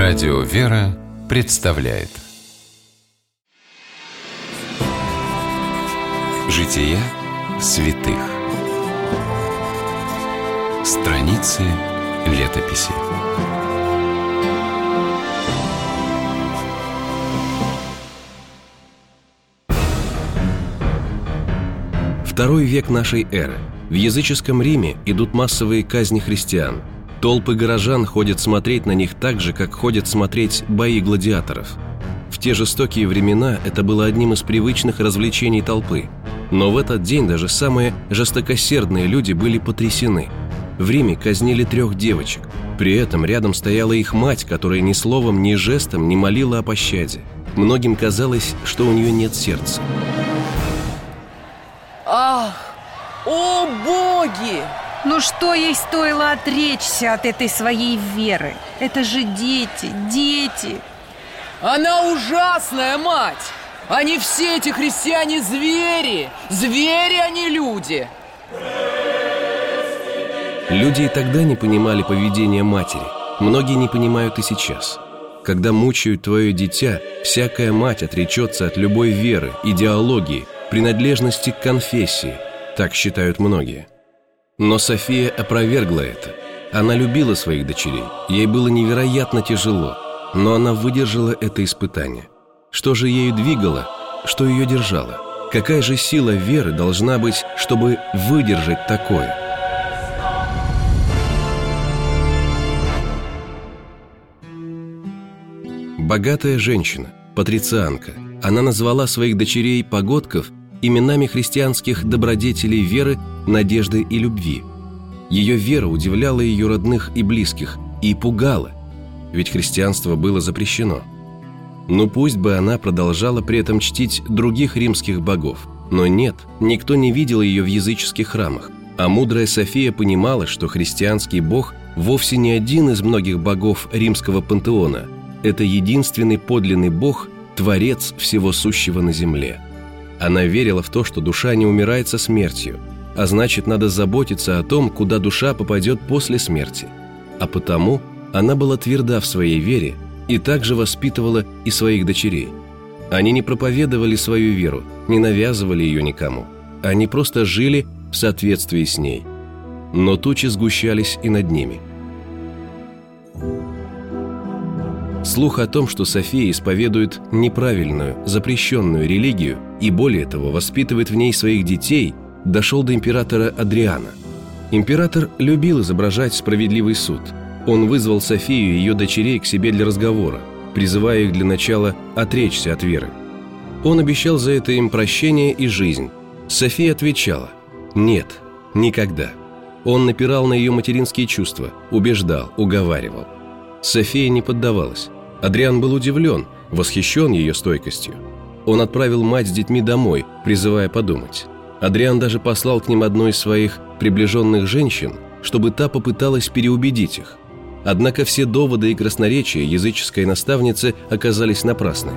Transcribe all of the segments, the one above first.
Радио «Вера» представляет Жития святых. Страницы летописи. Второй век нашей эры. В языческом Риме идут массовые казни христиан. Толпы горожан ходят смотреть на них так же, как ходят смотреть бои гладиаторов. В те жестокие времена это было одним из привычных развлечений толпы. Но в этот день даже самые жестокосердные люди были потрясены. В Риме казнили 3 девочек. При этом рядом стояла их мать, которая ни словом, ни жестом не молила о пощаде. Многим казалось, что у нее нет сердца. Ах, о боги! Ну что ей стоило отречься от этой своей веры? Это же дети. Она ужасная мать! Они все эти христиане звери! Звери, а не люди! Люди и тогда не понимали поведения матери. Многие не понимают и сейчас. Когда мучают твое дитя, всякая мать отречется от любой веры, идеологии, принадлежности к конфессии. Так считают многие. Но София опровергла это. Она любила своих дочерей, ей было невероятно тяжело, но она выдержала это испытание. Что же ею двигало, что ее держало? Какая же сила веры должна быть, чтобы выдержать такое? Богатая женщина, патрицианка, она назвала своих дочерей погодков именами христианских добродетелей веры, надежды и любви. Ее вера удивляла ее родных и близких и пугала, ведь христианство было запрещено. Ну пусть бы она продолжала при этом чтить других римских богов, но нет, никто не видел ее в языческих храмах, а мудрая София понимала, что христианский бог вовсе не один из многих богов римского пантеона, это единственный подлинный бог, творец всего сущего на земле. Она верила в то, что душа не умирает со смертью, а значит, надо заботиться о том, куда душа попадет после смерти. А потому она была тверда в своей вере и также воспитывала и своих дочерей. Они не проповедовали свою веру, не навязывали ее никому. Они просто жили в соответствии с ней. Но тучи сгущались и над ними. Слух о том, что София исповедует неправильную, запрещенную религию и, более того, воспитывает в ней своих детей, дошел до императора Адриана. Император любил изображать справедливый суд. Он вызвал Софию и ее дочерей к себе для разговора, призывая их для начала отречься от веры. Он обещал за это им прощение и жизнь. София отвечала: «Нет, никогда». Он напирал на ее материнские чувства, убеждал, уговаривал. София не поддавалась. Адриан был удивлен, восхищен ее стойкостью. Он отправил мать с детьми домой, призывая подумать. Адриан даже послал к ним одну из своих приближенных женщин, чтобы та попыталась переубедить их. Однако все доводы и красноречия языческой наставницы оказались напрасны.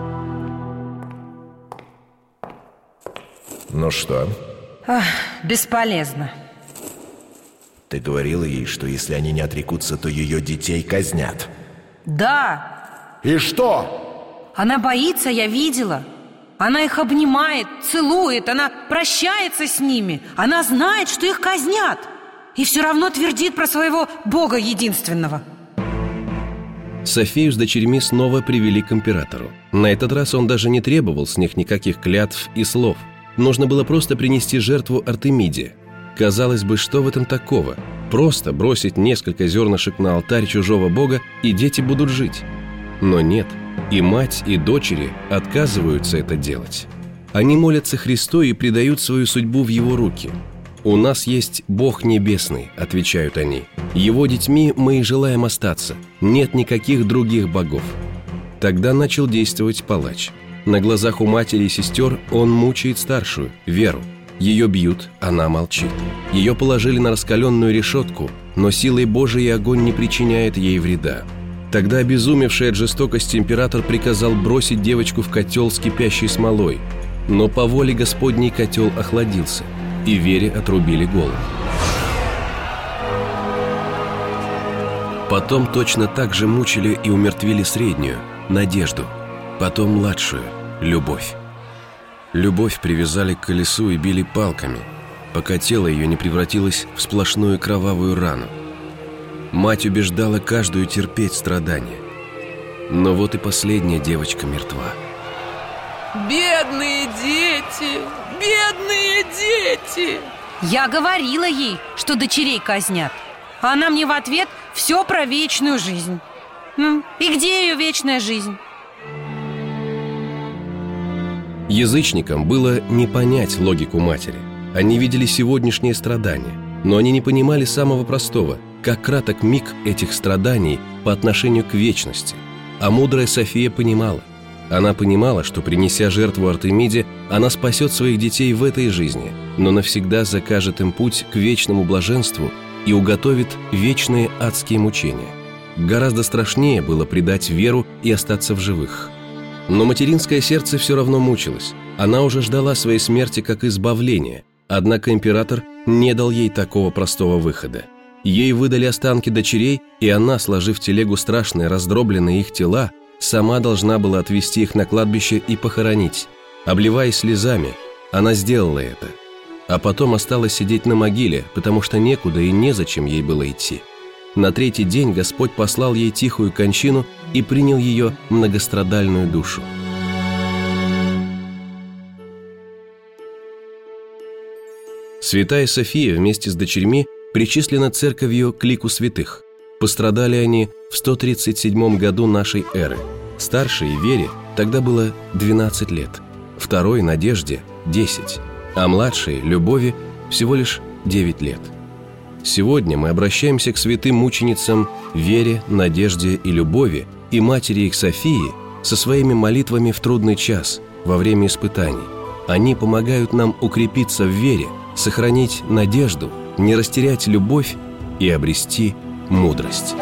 Ну что? Бесполезно. Ты говорила ей, что если они не отрекутся, то ее детей казнят. Да. И что? Она боится, я видела. Она их обнимает, целует, она прощается с ними. Она знает, что их казнят. И все равно твердит про своего Бога единственного. Софию с дочерьми снова привели к императору. На этот раз он даже не требовал с них никаких клятв и слов. Нужно было просто принести жертву Артемиде. Казалось бы, что в этом такого? Просто бросить несколько зернышек на алтарь чужого бога, и дети будут жить. Но нет, и мать, и дочери отказываются это делать. Они молятся Христу и предают свою судьбу в Его руки. «У нас есть Бог Небесный», — отвечают они. «Его детьми мы и желаем остаться. Нет никаких других богов». Тогда начал действовать палач. На глазах у матери и сестер он мучает старшую, Веру. Ее бьют, она молчит. Ее положили на раскаленную решетку, но силой Божией огонь не причиняет ей вреда. Тогда обезумевший от жестокости император приказал бросить девочку в котел с кипящей смолой. Но по воле Господней котел охладился, и Вере отрубили голову. Потом точно так же мучили и умертвили среднюю, Надежду. Потом младшую, Любовь. Любовь привязали к колесу и били палками, пока тело ее не превратилось в сплошную кровавую рану. Мать убеждала каждую терпеть страдания. Но вот и последняя девочка мертва. Бедные дети! Бедные дети! Я говорила ей, что дочерей казнят. А она мне в ответ все про вечную жизнь. Ну, и где ее вечная жизнь? Язычникам было не понять логику матери. Они видели сегодняшние страдания, но они не понимали самого простого, как краток миг этих страданий по отношению к вечности. А мудрая София понимала. Она понимала, что, принеся жертву Артемиде, она спасет своих детей в этой жизни, но навсегда закажет им путь к вечному блаженству и уготовит вечные адские мучения. Гораздо страшнее было предать веру и остаться в живых. Но материнское сердце все равно мучилось. Она уже ждала своей смерти как избавления, однако император не дал ей такого простого выхода. Ей выдали останки дочерей, и она, сложив в телегу страшные раздробленные их тела, сама должна была отвезти их на кладбище и похоронить. Обливаясь слезами, она сделала это. А потом осталась сидеть на могиле, потому что некуда и незачем ей было идти. На третий день Господь послал ей тихую кончину и принял ее многострадальную душу. Святая София вместе с дочерьми причислена церковью к лику святых. Пострадали они в 137 году нашей эры. Старшей Вере тогда было 12 лет, второй Надежде – 10, а младшей Любови всего лишь 9 лет. Сегодня мы обращаемся к святым мученицам Вере, Надежде и Любови и матери их Софии со своими молитвами в трудный час, во время испытаний. Они помогают нам укрепиться в вере, сохранить надежду, не растерять любовь и обрести мудрость.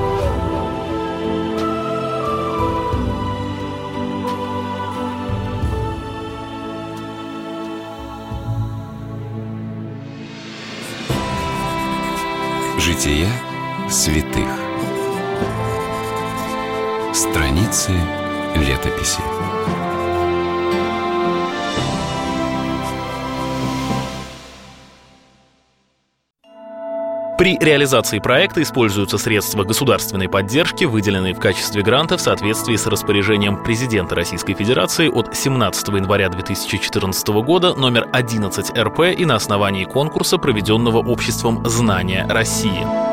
Жития святых. Страницы летописи. При реализации проекта используются средства государственной поддержки, выделенные в качестве гранта в соответствии с распоряжением президента Российской Федерации от 17 января 2014 года номер 11 РП и на основании конкурса, проведенного Обществом знания России.